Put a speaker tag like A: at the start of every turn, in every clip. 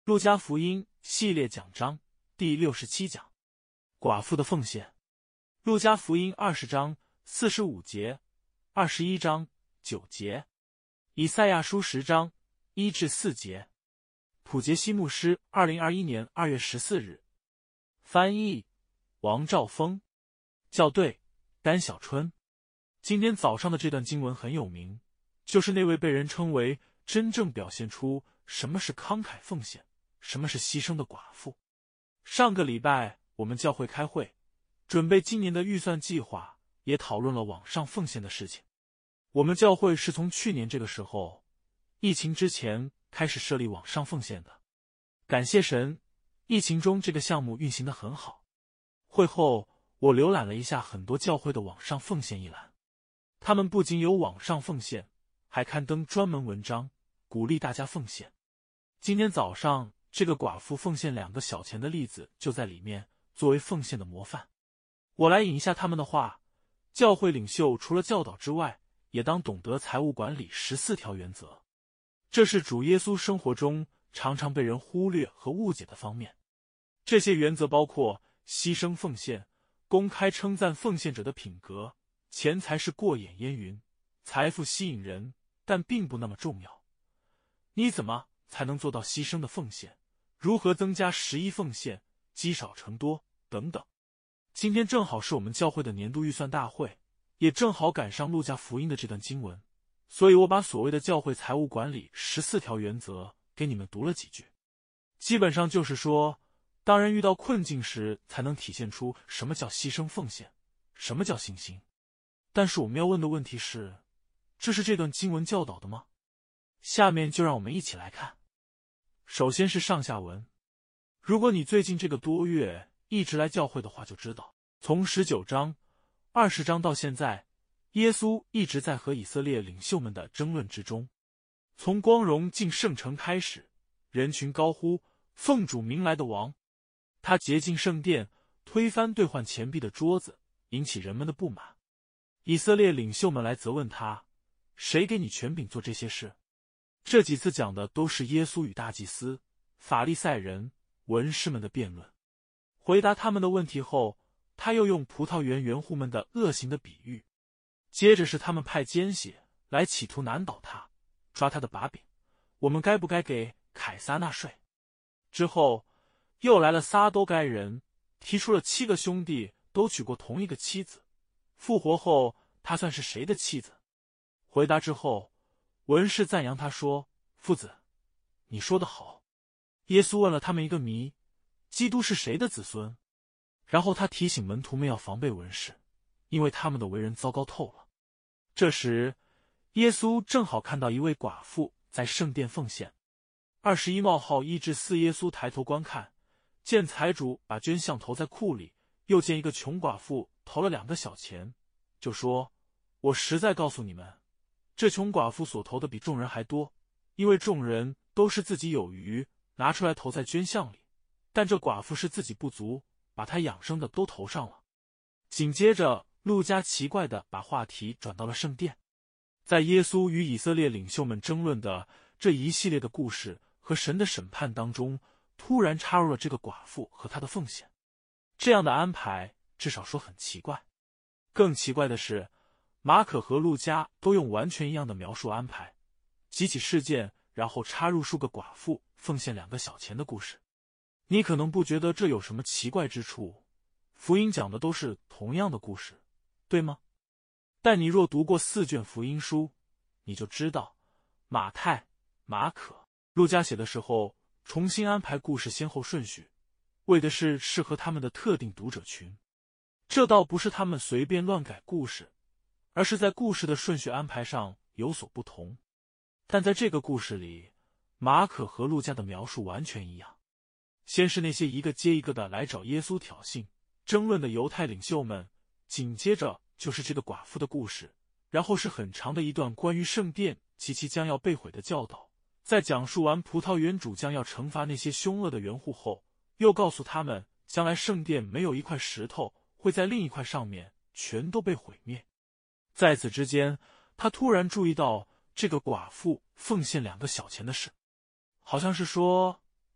A: 路加福音系列讲章第67讲，寡妇的奉献。路加福音20章45节，21章9节，以赛亚书10章1至4节。普杰西牧师2021年2月14日。翻译王兆峰，校对甘小春。今天早上的这段经文很有名，就是那位被人称为真正表现出什么是慷慨奉献，什么是牺牲的寡妇。上个礼拜我们教会开会，准备今年的预算计划，也讨论了网上奉献的事情。我们教会是从去年这个时候，疫情之前开始设立网上奉献的。感谢神，疫情中这个项目运行得很好。会后，我浏览了一下很多教会的网上奉献一栏，他们不仅有网上奉献，还刊登专门文章，鼓励大家奉献。今天早上这个寡妇奉献2个小钱的例子就在里面，作为奉献的模范。我来引一下他们的话：教会领袖除了教导之外，也当懂得财务管理14条原则。这是主耶稣生活中常常被人忽略和误解的方面。这些原则包括牺牲奉献、公开称赞奉献者的品格、钱财是过眼烟云、财富吸引人，但并不那么重要。你怎么才能做到牺牲的奉献？如何增加11奉献，积少成多等等。今天正好是我们教会的年度预算大会，也正好赶上路加福音的这段经文，所以我把所谓的教会财务管理14条原则给你们读了几句。基本上就是说，当人遇到困境时，才能体现出什么叫牺牲奉献，什么叫信心。但是我们要问的问题是，这是这段经文教导的吗？下面就让我们一起来看。首先是上下文。如果你最近这个多月一直来教会的话，就知道从19章、20章到现在，耶稣一直在和以色列领袖们的争论之中。从光荣进圣城开始，人群高呼奉主名来的王。他洁净圣殿，推翻兑换钱币的桌子，引起人们的不满。以色列领袖们来责问他，谁给你权柄做这些事？这几次讲的都是耶稣与大祭司、法利赛人、文士们的辩论。回答他们的问题后，他又用葡萄园园户们的恶行的比喻。接着是他们派奸细来企图难倒他，抓他的把柄，我们该不该给凯撒纳税？之后又来了撒都该人，提出了7个兄弟都娶过同一个妻子，复活后他算是谁的妻子？回答之后，文士赞扬他说，父子，你说得好。耶稣问了他们一个谜，基督是谁的子孙？然后他提醒门徒们要防备文士，因为他们的为人糟糕透了。这时耶稣正好看到一位寡妇在圣殿奉献。21-1至4，耶稣抬头观看，见财主把捐项投在库里，又见一个穷寡妇投了2个小钱，就说，我实在告诉你们，这穷寡妇所投的比众人还多，因为众人都是自己有余，拿出来投在捐项里，但这寡妇是自己不足，把她养生的都投上了。紧接着路加奇怪地把话题转到了圣殿。在耶稣与以色列领袖们争论的这一系列的故事和神的审判当中，突然插入了这个寡妇和她的奉献。这样的安排至少说很奇怪。更奇怪的是，马可和路加都用完全一样的描述安排，几起事件，然后插入数个寡妇奉献2个小钱的故事。你可能不觉得这有什么奇怪之处，福音讲的都是同样的故事，对吗？但你若读过4卷福音书，你就知道马太、马可、路加写的时候重新安排故事先后顺序，为的是适合他们的特定读者群。这倒不是他们随便乱改故事，而是在故事的顺序安排上有所不同。但在这个故事里，马可和路加的描述完全一样。先是那些一个接一个的来找耶稣挑衅、争论的犹太领袖们，紧接着就是这个寡妇的故事，然后是很长的一段关于圣殿及其将要被毁的教导。在讲述完葡萄园主将要惩罚那些凶恶的园户后，又告诉他们将来圣殿没有一块石头会在另一块上面全都被毁灭。在此之间，他突然注意到这个寡妇奉献2个小钱的事，好像是说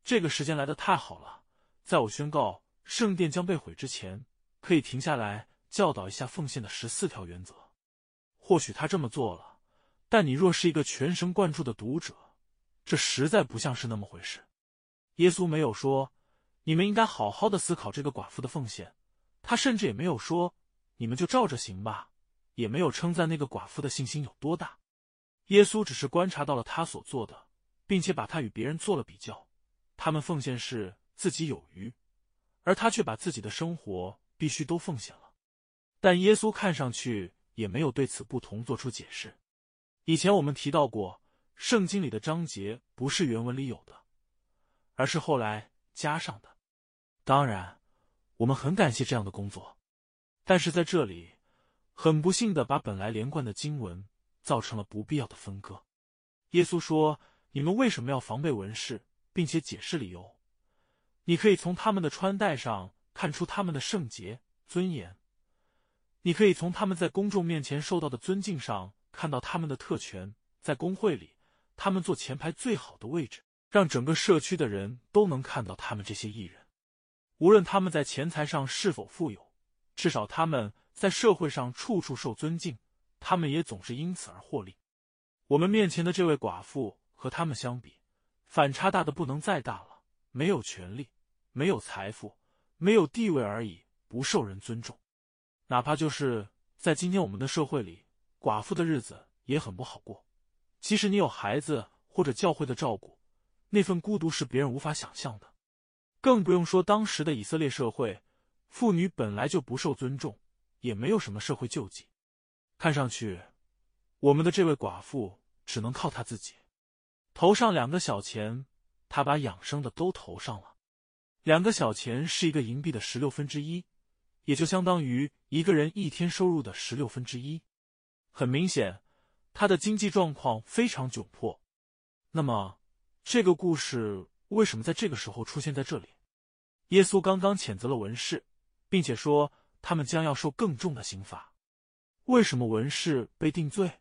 A: 这个时间来得太好了，在我宣告圣殿将被毁之前，可以停下来教导一下奉献的14条原则。或许他这么做了，但你若是一个全神贯注的读者，这实在不像是那么回事。耶稣没有说你们应该好好的思考这个寡妇的奉献，他甚至也没有说你们就照着行吧，也没有称赞那个寡妇的信心有多大。耶稣只是观察到了他所做的，并且把他与别人做了比较。他们奉献是自己有余，而他却把自己的生活必须都奉献了。但耶稣看上去也没有对此不同做出解释。以前我们提到过，圣经里的章节不是原文里有的，而是后来加上的。当然，我们很感谢这样的工作，但是在这里，很不幸地把本来连贯的经文造成了不必要的分割。耶稣说：“你们为什么要防备文士？”并且解释理由。你可以从他们的穿戴上看出他们的圣洁、尊严。你可以从他们在公众面前受到的尊敬上看到他们的特权。在公会里，他们坐前排最好的位置，让整个社区的人都能看到他们这些艺人。无论他们在钱财上是否富有，至少他们在社会上处处受尊敬，他们也总是因此而获利。我们面前的这位寡妇和他们相比，反差大的不能再大了，没有权利，没有财富，没有地位而已，不受人尊重。哪怕就是在今天我们的社会里，寡妇的日子也很不好过。即使你有孩子或者教会的照顾，那份孤独是别人无法想象的。更不用说当时的以色列社会，妇女本来就不受尊重，也没有什么社会救济。看上去，我们的这位寡妇只能靠她自己。投上2个小钱，她把养生的都投上了。2个小钱是1个银币的1/16，也就相当于一个人一天收入的1/16。很明显，他的经济状况非常窘迫。那么，这个故事为什么在这个时候出现在这里？耶稣刚刚谴责了文士，并且说他们将要受更重的刑罚。为什么文士被定罪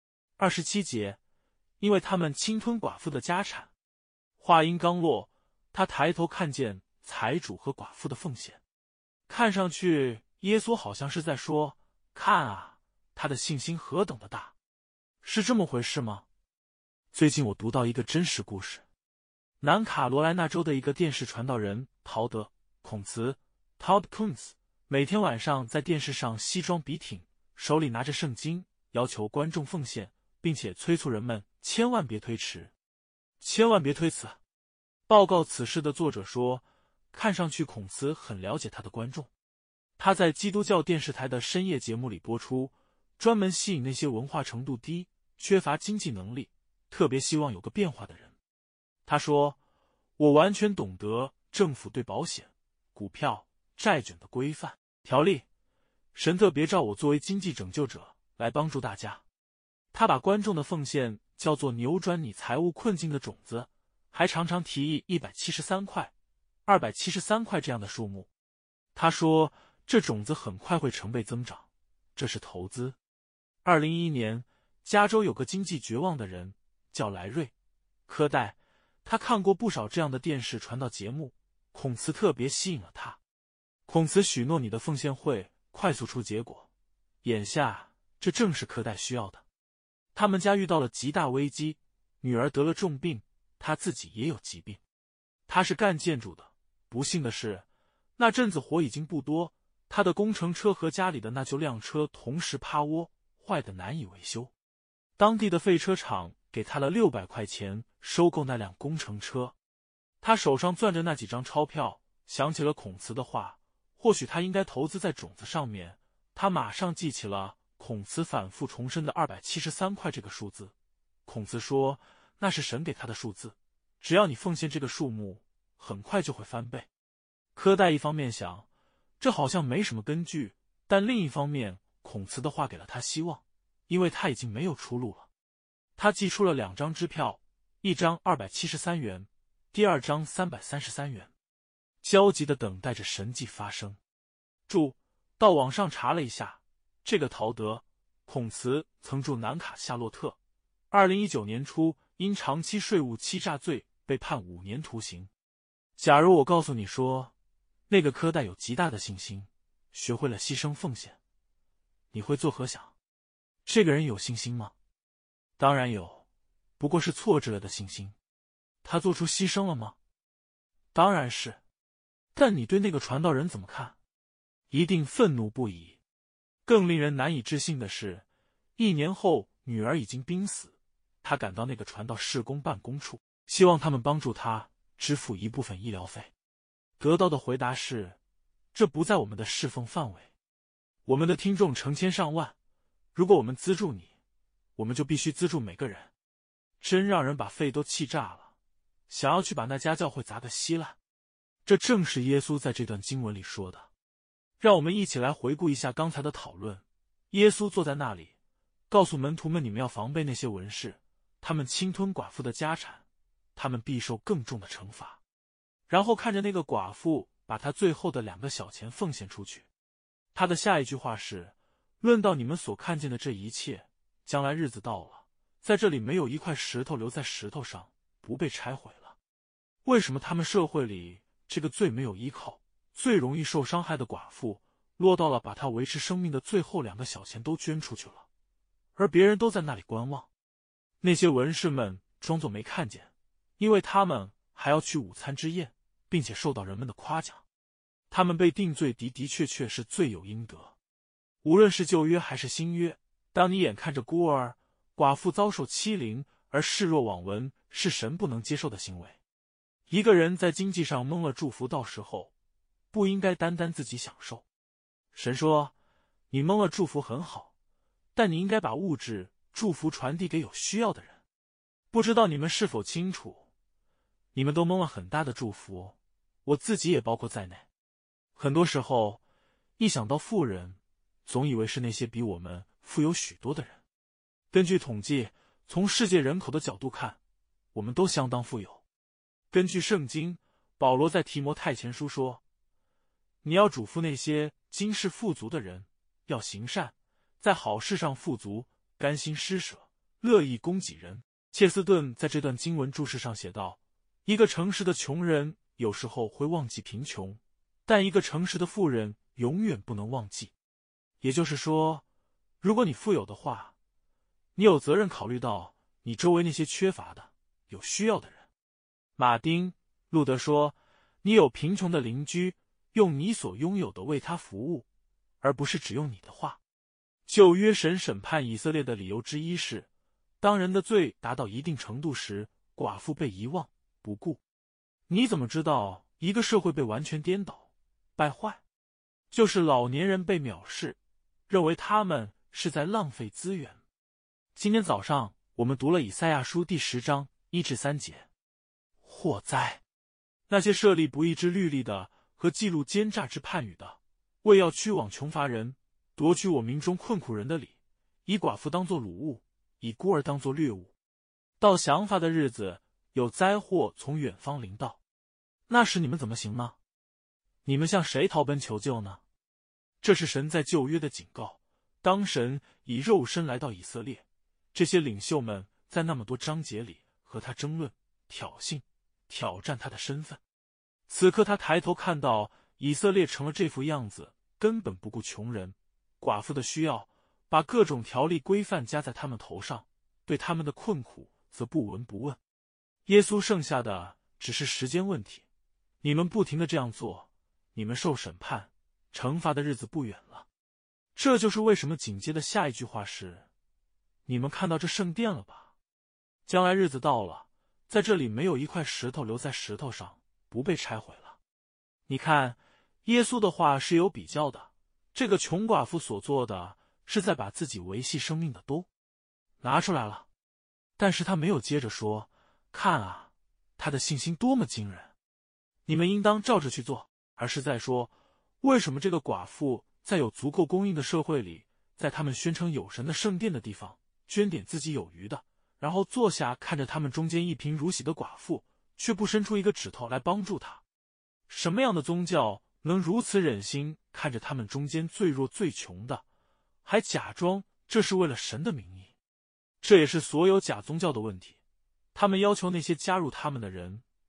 A: ？27节，因为他们侵吞寡妇的家产。话音刚落，他抬头看见财主和寡妇的奉献。看上去，耶稣好像是在说：“看啊，他的信心何等的大！”是这么回事吗？最近我读到一个真实故事。南卡罗来纳州的一个电视传道人陶德·孔茨 （Todd Kuntz） 每天晚上在电视上西装笔挺，手里拿着圣经，要求观众奉献，并且催促人们千万别推迟，千万别推辞。报告此事的作者说，看上去孔茨很了解他的观众。他在基督教电视台的深夜节目里播出，专门吸引那些文化程度低、缺乏经济能力、特别希望有个变化的人。他说：“我完全懂得政府对保险、股票、债券的规范条例，神特别召我作为经济拯救者来帮助大家。”他把观众的奉献叫做扭转你财务困境的种子，还常常提议173块、273块这样的数目。他说，这种子很快会成倍增长，这是投资。2011年，加州有个经济绝望的人叫莱瑞·科代，他看过不少这样的电视传道节目，孔茨特别吸引了他。孔茨许诺你的奉献会快速出结果，眼下这正是科代需要的。他们家遇到了极大危机，女儿得了重病，他自己也有疾病。他是干建筑的，不幸的是，那阵子活已经不多，他的工程车和家里的那9辆车同时趴窝，坏得难以维修。当地的废车厂给他了600块钱收购那辆工程车。他手上攥着那几张钞票，想起了孔茨的话，或许他应该投资在种子上面。他马上记起了孔茨反复重申的273块这个数字。孔茨说，那是神给他的数字，只要你奉献这个数目，很快就会翻倍。科代一方面想，这好像没什么根据，但另一方面，孔茨的话给了他希望，因为他已经没有出路了。他寄出了2张支票，一张273元，第2张333元，焦急地等待着神迹发生。到网上查了一下，这个陶德·孔茨曾住南卡夏洛特，2019年初因长期税务欺诈罪被判5年徒刑。 假如我告诉你说，那个苛待有极大的信心，学会了牺牲奉献，你会作何想？这个人有信心吗？当然有，不过是错置了的信心。他做出牺牲了吗？当然是。但你对那个传道人怎么看？一定愤怒不已。更令人难以置信的是，1年后女儿已经病死，他赶到那个传道事工办公处，希望他们帮助他支付一部分医疗费。得到的回答是，这不在我们的侍奉范围。我们的听众成千上万，如果我们资助你，我们就必须资助每个人。真让人把肺都气炸了，想要去把那家教会砸个稀烂。这正是耶稣在这段经文里说的。让我们一起来回顾一下刚才的讨论。耶稣坐在那里，告诉门徒们，你们要防备那些文士，他们侵吞寡妇的家产，他们必受更重的惩罚。然后看着那个寡妇把她最后的2个小钱奉献出去。他的下一句话是，论到你们所看见的这一切，将来日子到了，在这里没有一块石头留在石头上不被拆毁了。为什么他们社会里这个最没有依靠、最容易受伤害的寡妇，落到了把她维持生命的最后2个小钱都捐出去了，而别人都在那里观望？那些文士们装作没看见，因为他们还要去午餐之宴，并且受到人们的夸奖。他们被定罪的确是罪有应得。无论是旧约还是新约，当你眼看着孤儿、寡妇遭受欺凌而视若罔闻，是神不能接受的行为。一个人在经济上蒙了祝福，到时候不应该单单自己享受。神说，你蒙了祝福很好，但你应该把物质祝福传递给有需要的人。不知道你们是否清楚，你们都蒙了很大的祝福，我自己也包括在内。很多时候，一想到富人，总以为是那些比我们富有许多的人。根据统计，从世界人口的角度看，我们都相当富有。根据圣经，保罗在提摩太前书说，你要嘱咐那些今世富足的人，要行善，在好事上富足，甘心施舍，乐意供给人。切斯顿在这段经文注释上写道，一个诚实的穷人有时候会忘记贫穷，但一个诚实的富人永远不能忘记。也就是说，如果你富有的话，你有责任考虑到你周围那些缺乏的、有需要的人。马丁·路德说，你有贫穷的邻居，用你所拥有的为他服务，而不是只用你的话。旧约神审判以色列的理由之一是，当人的罪达到一定程度时，寡妇被遗忘不顾。你怎么知道一个社会被完全颠倒败坏？就是老年人被藐视，认为他们是在浪费资源。今天早上我们读了以赛亚书第10章1至3节。祸哉！那些设立不义之律例的和记录奸诈之判语的，为要驱往穷乏人，夺取我民中困苦人的理，以寡妇当作掳物，以孤儿当作掠物。到降罚的日子，有灾祸从远方临到，那时你们怎么行呢？你们向谁逃奔求救呢？这是神在旧约的警告。当神以肉身来到以色列，这些领袖们在那么多章节里和他争论、挑衅、挑战他的身份。此刻他抬头看到以色列成了这副样子，根本不顾穷人、寡妇的需要，把各种条例规范加在他们头上，对他们的困苦则不闻不问。耶稣剩下的只是时间问题，你们不停地这样做，你们受审判、惩罚的日子不远了。这就是为什么紧接的下一句话是，你们看到这圣殿了吧？将来日子到了，在这里没有一块石头留在石头上不被拆毁了。你看，耶稣的话是有比较的，这个穷寡妇所做的是在把自己维系生命的都拿出来了。但是他没有接着说，看啊，他的信心多么惊人，你们应当照着去做，而是在说，为什么这个寡妇在有足够供应的社会里，在他们宣称有神的圣殿的地方捐点自己有余的，然后坐下看着他们中间一贫如洗的寡妇，却不伸出一个指头来帮助他。什么样的宗教能如此忍心看着他们中间最弱最穷的，还假装这是为了神的名义？这也是所有假宗教的问题，他们要求那些加入他们的人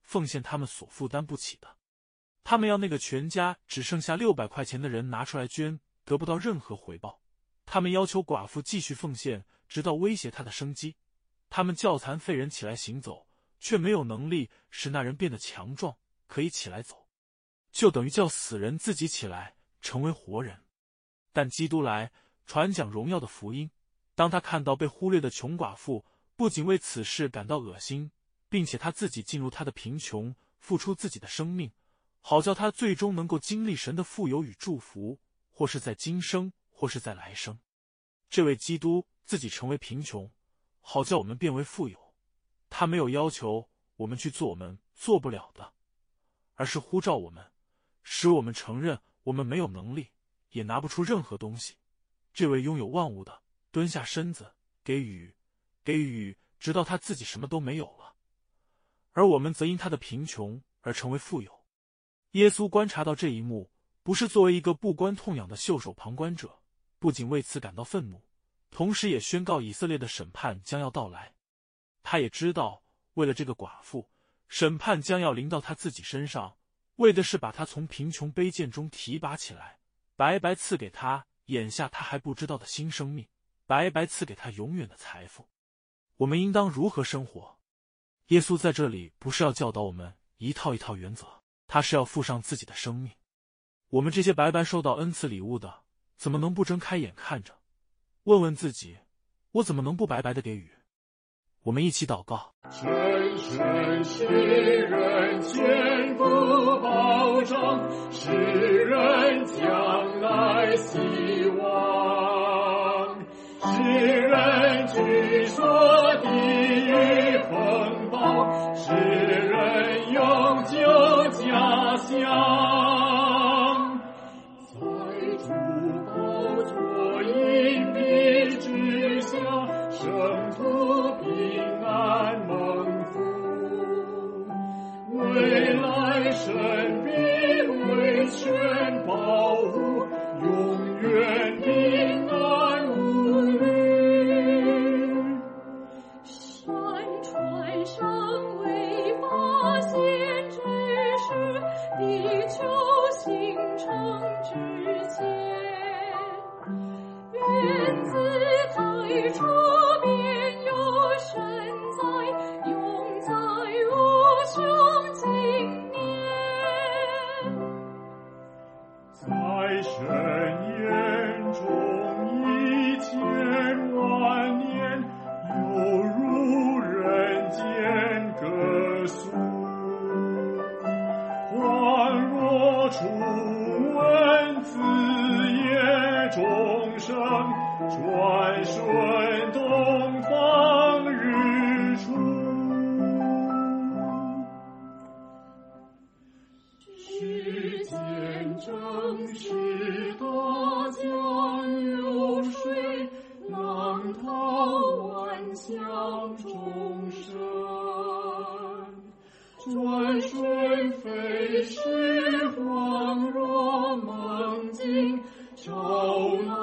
A: 奉献他们所负担不起的。他们要那个全家只剩下600块钱的人拿出来捐，得不到任何回报。他们要求寡妇继续奉献，直到威胁他的生机。他们叫残废人起来行走，却没有能力使那人变得强壮，可以起来走，就等于叫死人自己起来，成为活人。但基督来传讲荣耀的福音，当他看到被忽略的穷寡妇，不仅为此事感到恶心，并且他自己进入他的贫穷，付出自己的生命，好叫他最终能够经历神的富有与祝福，或是在今生，或是在来生。这位基督自己成为贫穷，好叫我们变为富有。他没有要求我们去做我们做不了的，而是呼召我们，使我们承认我们没有能力，也拿不出任何东西。这位拥有万物的，蹲下身子，给予，直到他自己什么都没有了。而我们则因他的贫穷而成为富有。耶稣观察到这一幕，不是作为一个不关痛痒的袖手旁观者，不仅为此感到愤怒，同时也宣告以色列的审判将要到来。他也知道，为了这个寡妇，审判将要临到他自己身上，为的是把他从贫穷卑贱中提拔起来，白白赐给他眼下他还不知道的新生命，白白赐给他永远的财富。我们应当如何生活？耶稣在这里不是要教导我们一套一套原则，他是要付上自己的生命。我们这些白白受到恩赐礼物的，怎么能不睁开眼看着？问问自己，我怎么能不白白的给予？我们一起祷告。
B: 深深世人全部保障，世人将来希望，世人据说地狱风暴，世人永久家乡，在主宝座荫蔽之下，圣徒平安蒙福，未来神必为全保护，永远平安无虑。
C: 山川尚未发现之时，地球形成之前，原子太初便有神在，永在无穷经年。
B: 在神眼中1000万年，犹如人间歌颂，恍若初闻子夜钟声，转瞬东方日出。世间正是大江流水，浪涛万象众生，转瞬飞逝，恍若梦境，照